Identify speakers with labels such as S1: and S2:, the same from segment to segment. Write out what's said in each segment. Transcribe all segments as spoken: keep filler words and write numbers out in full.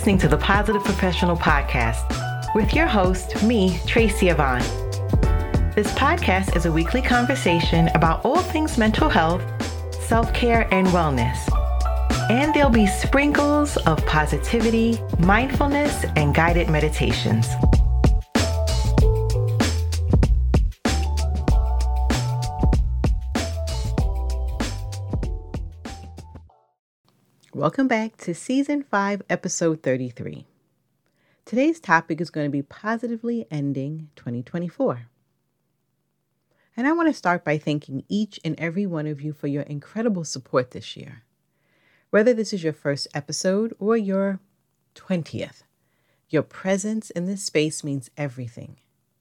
S1: listening to the Positive Professional Podcast with your host, me, Tracy Yvonne. This podcast is a weekly conversation about all things mental health, self-care, and wellness. And there'll be sprinkles of positivity, mindfulness, and guided meditations. Welcome back to Season five, Episode thirty-three. Today's topic is going to be positively ending twenty twenty-four. And I want to start by thanking each and every one of you for your incredible support this year. Whether this is your first episode or your twentieth, your presence in this space means everything.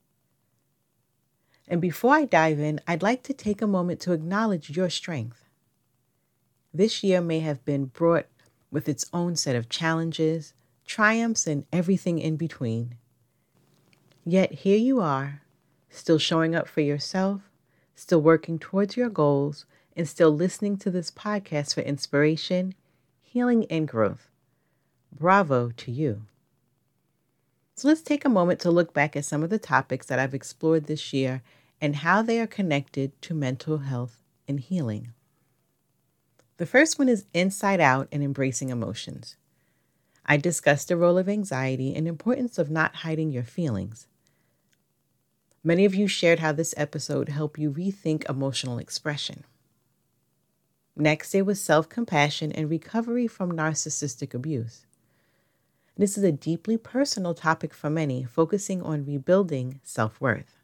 S1: And before I dive in, I'd like to take a moment to acknowledge your strength. This year may have been brought with its own set of challenges, triumphs, and everything in between. Yet here you are, still showing up for yourself, still working towards your goals, and still listening to this podcast for inspiration, healing, and growth. Bravo to you. So let's take a moment to look back at some of the topics that I've explored this year and how they are connected to mental health and healing. The first one is inside out and embracing emotions. I discussed the role of anxiety and the importance of not hiding your feelings. Many of you shared how this episode helped you rethink emotional expression. Next, there was self-compassion and recovery from narcissistic abuse. This is a deeply personal topic for many, focusing on rebuilding self-worth.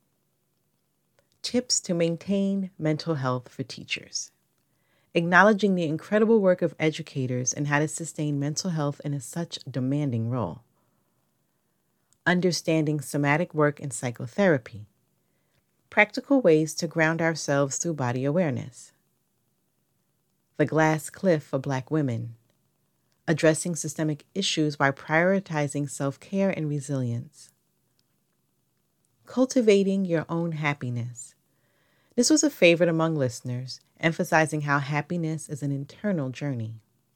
S1: Tips to maintain mental health for teachers. Acknowledging the incredible work of educators and how to sustain mental health in a such demanding role. Understanding somatic work and psychotherapy. Practical ways to ground ourselves through body awareness. The glass cliff for Black women. Addressing systemic issues by prioritizing self-care and resilience. Cultivating your own happiness. This was a favorite among listeners, emphasizing how happiness is an internal journey.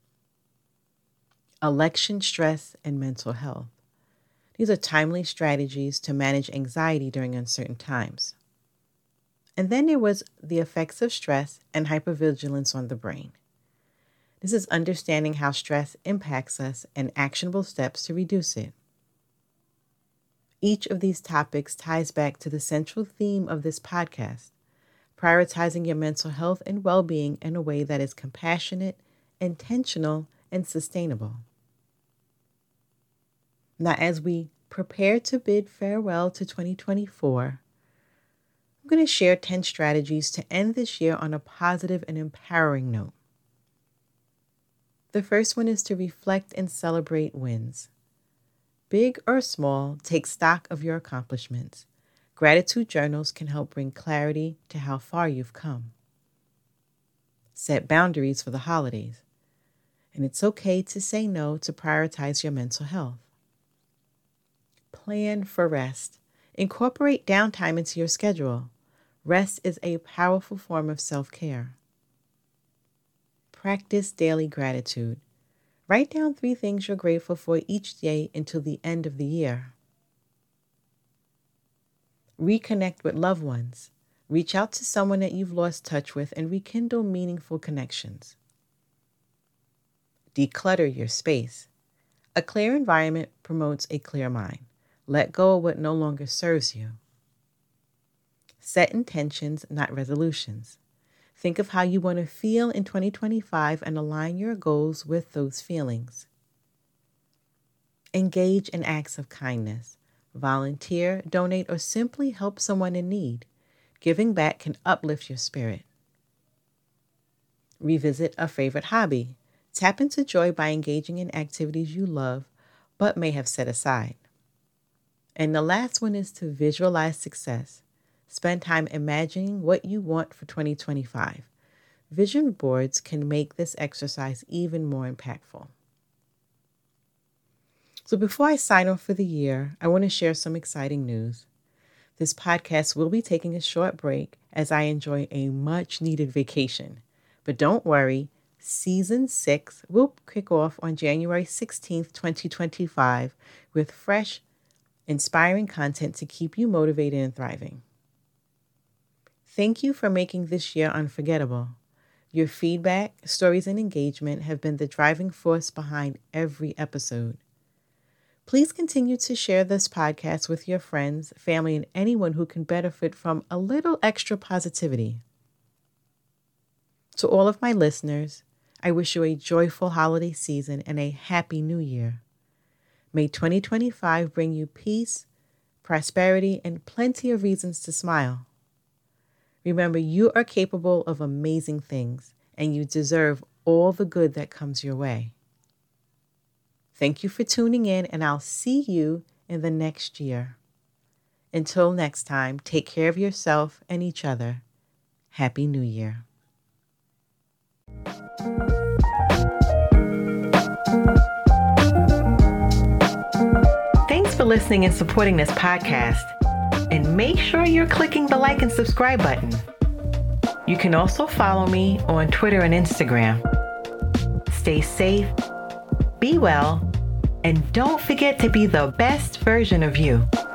S1: Election stress and mental health. These are timely strategies to manage anxiety during uncertain times. And then there was the effects of stress and hypervigilance on the brain. This is understanding how stress impacts us and actionable steps to reduce it. Each of these topics ties back to the central theme of this podcast, prioritizing your mental health and well-being in a way that is compassionate, intentional, and sustainable. Now, as we prepare to bid farewell to twenty twenty-four, I'm going to share ten strategies to end this year on a positive and empowering note. The first one is to reflect and celebrate wins. Big or small, take stock of your accomplishments. Gratitude journals can help bring clarity to how far you've come. Set boundaries for the holidays. And it's okay to say no to prioritize your mental health. Plan for rest. Incorporate downtime into your schedule. Rest is a powerful form of self-care. Practice daily gratitude. Write down three things you're grateful for each day until the end of the year. Reconnect with loved ones. Reach out to someone that you've lost touch with and rekindle meaningful connections. Declutter your space. A clear environment promotes a clear mind. Let go of what no longer serves you. Set intentions, not resolutions. Think of how you want to feel in twenty twenty-five and align your goals with those feelings. Engage in acts of kindness. Volunteer, donate, or simply help someone in need. Giving back can uplift your spirit. Revisit a favorite hobby. Tap into joy by engaging in activities you love but may have set aside. And the last one is to visualize success. Spend time imagining what you want for twenty twenty-five. Vision boards can make this exercise even more impactful. So before I sign off for the year, I want to share some exciting news. This podcast will be taking a short break as I enjoy a much-needed vacation. But don't worry, Season six will kick off on January sixteenth, twenty twenty-five, with fresh, inspiring content to keep you motivated and thriving. Thank you for making this year unforgettable. Your feedback, stories, and engagement have been the driving force behind every episode. Please continue to share this podcast with your friends, family, and anyone who can benefit from a little extra positivity. To all of my listeners, I wish you a joyful holiday season and a happy new year. May twenty twenty-five bring you peace, prosperity, and plenty of reasons to smile. Remember, you are capable of amazing things, and you deserve all the good that comes your way. Thank you for tuning in, and I'll see you in the next year. Until next time, take care of yourself and each other. Happy New Year. Thanks for listening and supporting this podcast. And make sure you're clicking the like and subscribe button. You can also follow me on Twitter and Instagram. Stay safe, be well, and don't forget to be the best version of you.